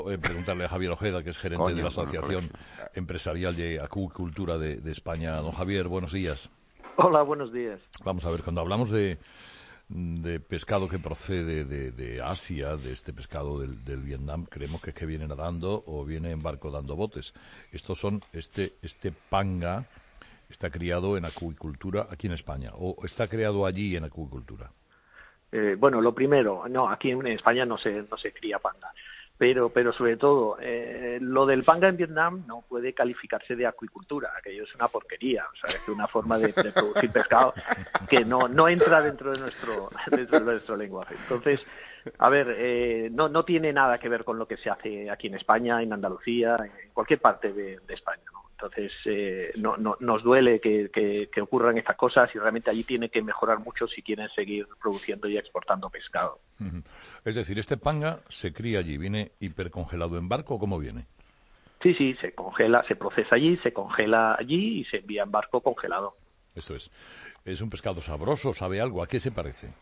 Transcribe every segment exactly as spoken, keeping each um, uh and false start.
Eh, preguntarle a Javier Ojeda, que es gerente Coño, de la bueno, Asociación colegio. Empresarial de Acuicultura de, de España. Don Javier, buenos días. Hola, buenos días. Vamos a ver, cuando hablamos de, de pescado que procede de, de Asia, de este pescado del, del Vietnam, creemos que es que viene nadando o viene en barco dando botes. Estos son, este, este panga está criado en acuicultura aquí en España, o está creado allí en acuicultura. Eh, bueno, lo primero, no, aquí en España no se no se cría panga, pero pero sobre todo eh, lo del panga en Vietnam no puede calificarse de acuicultura, aquello es una porquería, o sea, es una forma de, de producir pescado que no no entra dentro de nuestro dentro de nuestro lenguaje. Entonces, a ver, eh, no no tiene nada que ver con lo que se hace aquí en España, en Andalucía, en cualquier parte de, de España, ¿no? Entonces, eh, no, no, nos duele que, que, que ocurran estas cosas y realmente allí tiene que mejorar mucho si quieren seguir produciendo y exportando pescado. Uh-huh. Es decir, este panga se cría allí, ¿viene hipercongelado en barco o cómo viene? Sí, sí, se congela, se procesa allí, se congela allí y se envía en barco congelado. Eso es. Es un pescado sabroso, ¿sabe algo? ¿A qué se parece?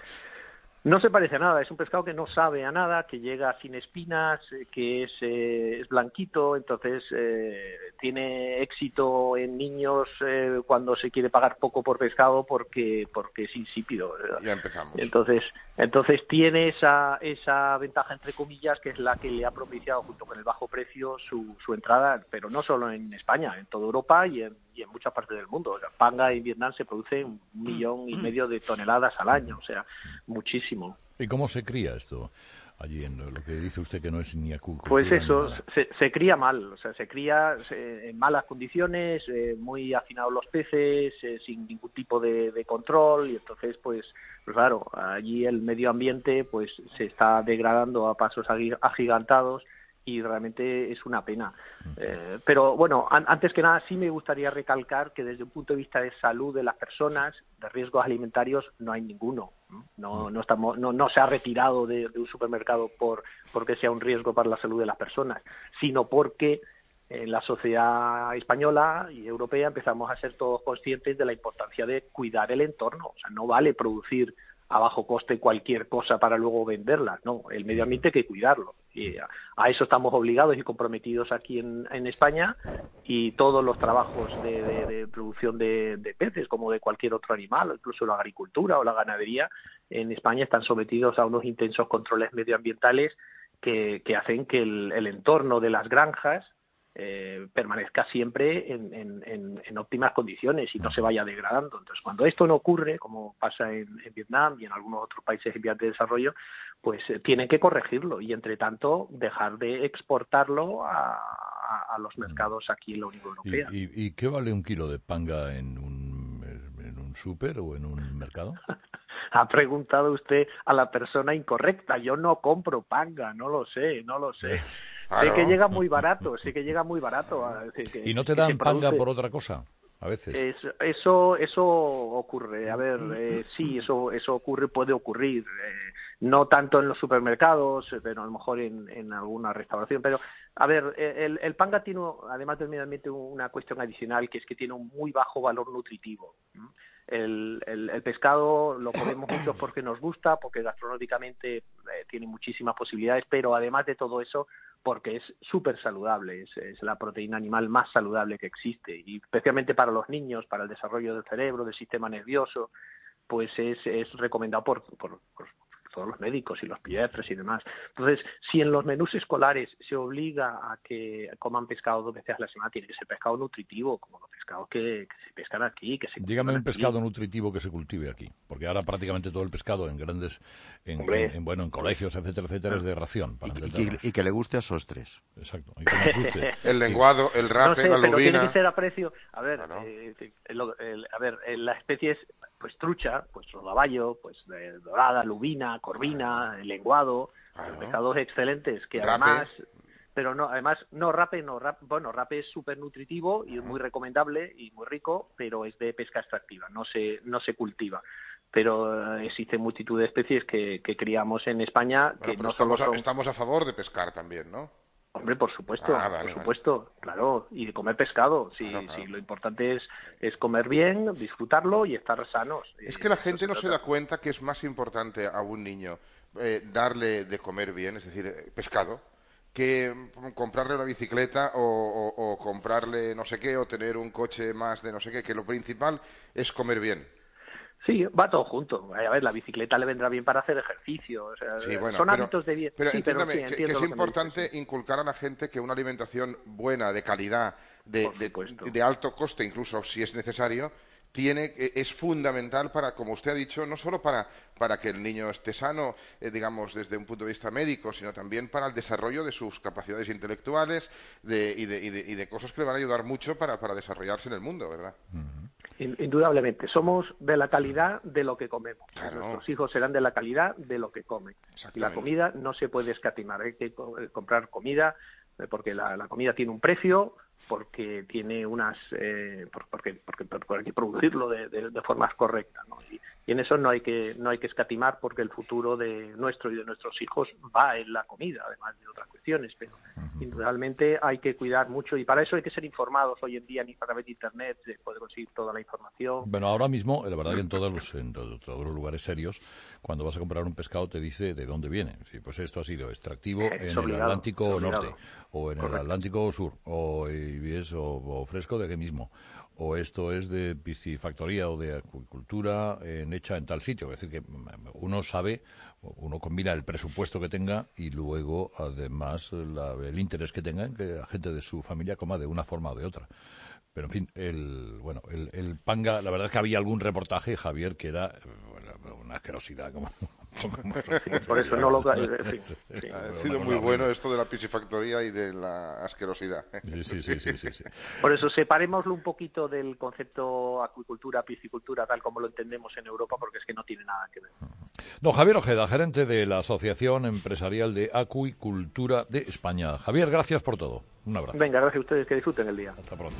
No se parece a nada, es un pescado que no sabe a nada, que llega sin espinas, que es, eh, es blanquito, entonces eh, tiene éxito en niños eh, cuando se quiere pagar poco por pescado porque porque es insípido. Ya empezamos. Entonces, entonces tiene esa esa ventaja entre comillas que es la que le ha propiciado junto con el bajo precio su, su entrada, pero no solo en España, en toda Europa y en, y en muchas partes del mundo. O sea, panga en Vietnam se produce un millón y medio de toneladas al año, o sea, muchísimo. ¿Y cómo se cría esto allí en lo que dice usted que no es ni acuicultura? Pues eso, ni nada? Se, se cría mal, o sea, se cría se, en malas condiciones, eh, muy hacinados los peces, eh, sin ningún tipo de, de control y entonces, pues, pues claro, allí el medio ambiente pues se está degradando a pasos agigantados y realmente es una pena. Eh, pero bueno, an- antes que nada sí me gustaría recalcar que desde un punto de vista de salud de las personas, de riesgos alimentarios, no hay ninguno. No, no estamos, no, no se ha retirado de, de un supermercado por porque sea un riesgo para la salud de las personas, sino porque en la sociedad española y europea empezamos a ser todos conscientes de la importancia de cuidar el entorno. O sea, no vale producir a bajo coste cualquier cosa para luego venderla, no, el medio ambiente hay que cuidarlo. Y a, a eso estamos obligados y comprometidos aquí en, en España y todos los trabajos de, de, de producción de, de peces, como de cualquier otro animal, incluso la agricultura o la ganadería, en España están sometidos a unos intensos controles medioambientales que, que hacen que el, el entorno de las granjas Eh, permanezca siempre en, en, en, en óptimas condiciones y no se vaya degradando. Entonces, cuando esto no ocurre, como pasa en, en Vietnam y en algunos otros países en vías de desarrollo, pues eh, tienen que corregirlo y, entre tanto, dejar de exportarlo a, a, a los mercados aquí en la Unión Europea. ¿Y, y, ¿Y qué vale un kilo de panga en un, en un súper o en un mercado? Ha preguntado usted a la persona incorrecta. Yo no compro panga, no lo sé, no lo sé. Claro. Sé que llega muy barato, sé que llega muy barato. Que, ¿Y no te que dan se panga produce. por otra cosa? A veces. Eso, eso, eso ocurre. A ver, eh, sí, eso, eso ocurre, puede ocurrir. Eh, no tanto en los supermercados, pero a lo mejor en, en alguna restauración. Pero, a ver, el, el panga tiene, además del medio ambiente, una cuestión adicional que es que tiene un muy bajo valor nutritivo. El, el, el pescado lo comemos mucho porque nos gusta, porque gastronómicamente eh, tiene muchísimas posibilidades, pero además de todo eso, porque es súper saludable, es, es la proteína animal más saludable que existe, y especialmente para los niños, para el desarrollo del cerebro, del sistema nervioso, pues es, es recomendado por, por, por todos los médicos y los pediatras y demás. Entonces, si en los menús escolares se obliga a que coman pescado dos veces a la semana, tiene que ser pescado nutritivo, como los pescados que, que se pescan aquí, que se Dígame un aquí. pescado nutritivo que se cultive aquí, porque ahora prácticamente todo el pescado en grandes, en, en, en bueno, en colegios, etcétera, etcétera, es de ración. Para Y, y, que, y que le guste a Sostres. Exacto, y que nos guste. El lenguado, el rape, no sé, la pero lubina. tiene que ser a precio. A ver, Claro. eh, el, el, a ver, la especie es pues trucha, pues rodaballo, pues eh, dorada, lubina, corvina, lenguado, Claro. pescados excelentes que Rape. además, pero no, además no rape, no rape, bueno, rape es súper nutritivo y es muy recomendable y muy rico, pero es de pesca extractiva, no se no se cultiva. Pero eh, existen multitud de especies que, que criamos en España Bueno, que pero no estamos, solo son... a, estamos a favor de pescar también, ¿no? Hombre, por supuesto, Ah, vale, por vale. supuesto, claro, y de comer pescado. Sí, Claro, claro. sí, lo importante es, es comer bien, disfrutarlo y estar sanos. Es Eh, que la de eso gente se no se trata. da cuenta que es más importante a un niño eh, darle de comer bien, es decir, eh, pescado, que comprarle una bicicleta o, o, o comprarle no sé qué o tener un coche más de no sé qué, que lo principal es comer bien. Sí, va todo junto. A ver, la bicicleta le vendrá bien para hacer ejercicio. O sea, Sí, bueno, son pero, hábitos de vida. pero Sí, entiéndame, pero sí, que, que es lo importante que me dices, inculcar a la gente que una alimentación buena, de calidad, de, de, de alto coste, incluso si es necesario, tiene, es fundamental para, como usted ha dicho, no solo para, para que el niño esté sano, eh, digamos, desde un punto de vista médico, sino también para el desarrollo de sus capacidades intelectuales de, y, de, y, de, y de cosas que le van a ayudar mucho para, para desarrollarse en el mundo, ¿verdad? Uh-huh. Indudablemente, somos de la calidad de lo que comemos. Claro. Nuestros hijos serán de la calidad de lo que comen. Y la comida no se puede escatimar. Hay que comprar comida porque la, la comida tiene un precio, porque tiene unas, eh, porque, porque, porque hay que producirlo de, de, de formas correctas, ¿no? Y, y en eso no hay que no hay que escatimar porque el futuro de nuestro y de nuestros hijos va en la comida, además de otras cuestiones, pero indudablemente hay que cuidar mucho y para eso hay que ser informados hoy en día a través de internet, se puede conseguir toda la información. Bueno, ahora mismo, la verdad que en todos los en todos los lugares serios, cuando vas a comprar un pescado te dice de dónde viene. Sí, pues esto ha sido extractivo es en obligado, el Atlántico Norte o en Correcto. el Atlántico Sur o, y es, o, o fresco de aquí mismo. O esto es de piscifactoría o de acuicultura en, hecha en tal sitio. Es decir, que uno sabe, uno combina el presupuesto que tenga y luego, además, la, el interés que tenga en que la gente de su familia coma de una forma o de otra. Pero, en fin, el bueno el, el panga, la verdad es que había algún reportaje, Javier, que era bueno, una asquerosidad. Como, como Por eso no lo... Sí, sí. Ha sido muy bueno esto de la piscifactoría y de la asquerosidad. Sí, sí, sí, sí, sí, sí. Por eso separémoslo un poquito del concepto acuicultura, piscicultura, tal como lo entendemos en Europa, porque es que no tiene nada que ver. Don Javier Ojeda, gerente de la Asociación Empresarial de Acuicultura de España. Javier, gracias por todo. Un abrazo. Venga, gracias a ustedes, que disfruten el día. Hasta pronto.